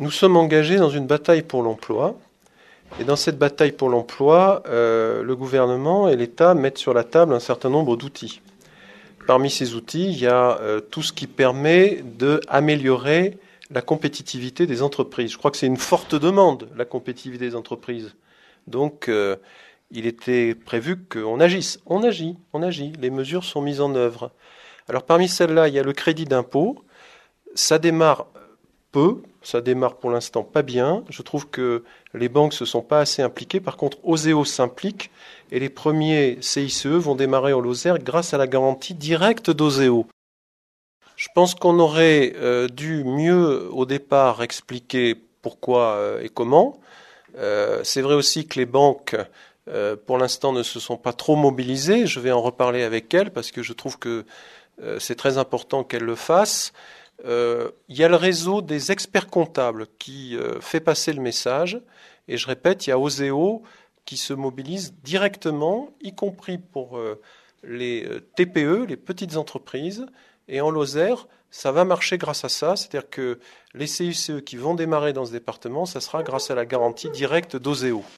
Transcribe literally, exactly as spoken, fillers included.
Nous sommes engagés dans une bataille pour l'emploi. Et dans cette bataille pour l'emploi, euh, le gouvernement et l'État mettent sur la table un certain nombre d'outils. Parmi ces outils, il y a euh, tout ce qui permet d'améliorer la compétitivité des entreprises. Je crois que c'est une forte demande, la compétitivité des entreprises. Donc, euh, il était prévu qu'on agisse. On agit, on agit. Les mesures sont mises en œuvre. Alors, parmi celles-là, il y a le crédit d'impôt. Ça démarre peu, ça démarre pour l'instant pas bien. Je trouve que les banques ne se sont pas assez impliquées. Par contre, Oseo s'implique et les premiers C I C E vont démarrer en Lozère grâce à la garantie directe d'Oseo. Je pense qu'on aurait euh, dû mieux au départ expliquer pourquoi euh, et comment. Euh, c'est vrai aussi que les banques, euh, pour l'instant, ne se sont pas trop mobilisées. Je vais en reparler avec elles parce que je trouve que euh, c'est très important qu'elles le fassent. Euh, il y a le réseau des experts comptables qui euh, fait passer le message. Et je répète, il y a Oseo qui se mobilise directement, y compris pour euh, les T P E, les petites entreprises. Et en Lozère, ça va marcher grâce à ça. C'est-à-dire que les C I C E qui vont démarrer dans ce département, ça sera grâce à la garantie directe d'Oseo.